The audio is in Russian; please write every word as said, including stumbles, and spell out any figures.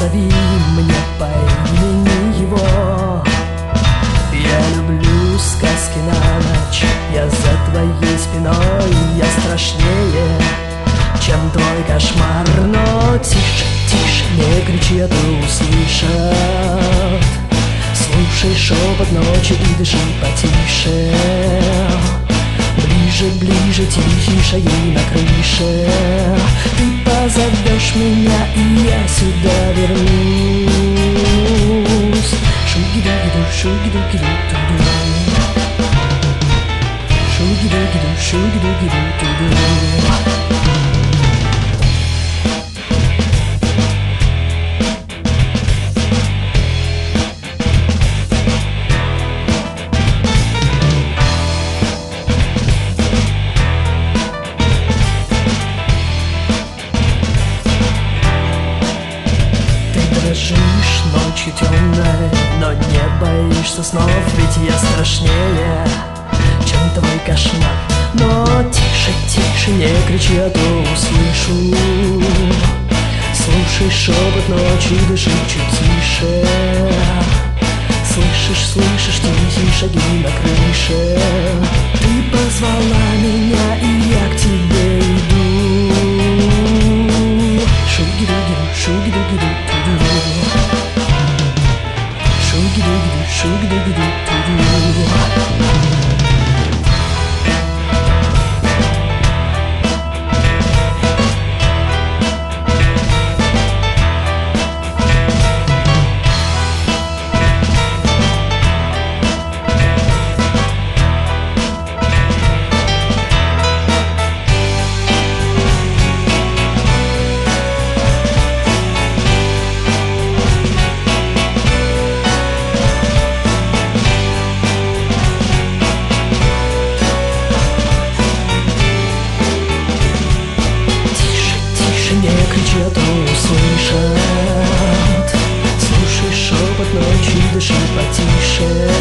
позови мне по имени его. Я люблю сказки на ночь, я за твоей спиной, я страшнее, чем твой кошмар. Но тише, тише, не кричи, а то услышат. Слушай шепот ночи и дыши потише. Ближе, ближе, тихие шаги на крыше. Ты позовешь меня, и я сюда вернусь. Шуги-дуги-ду, шуги-дуги-ду-ду-ду. Шуги-дуги-ду, шуги-дуги-ду-ду-ду. Дрожишь ночью темной, но не боишься снов, ведь я страшнее, чем твой кошмар. Но тише, тише, не кричи, а то услышу. Слушай шепот ночи, дыши чуть тише. Слышишь, слышишь тихие шаги на крыше. Ты позвала меня, и я к тебе иду. Шуги-дуги-ду, шуги-дуги-ду-ду-ду. Шуги-дуги-ду, шуги-дуги-ду-ду-ду. Не кричи, а то услышат. Слушай шепот ночи, дыши потише.